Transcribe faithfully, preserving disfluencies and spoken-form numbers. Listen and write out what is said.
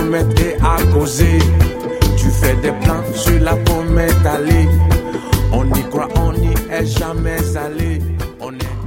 promettre et à causer. Tu fais des plans sur la comète allée. On y croit, on n'y est jamais allé. On est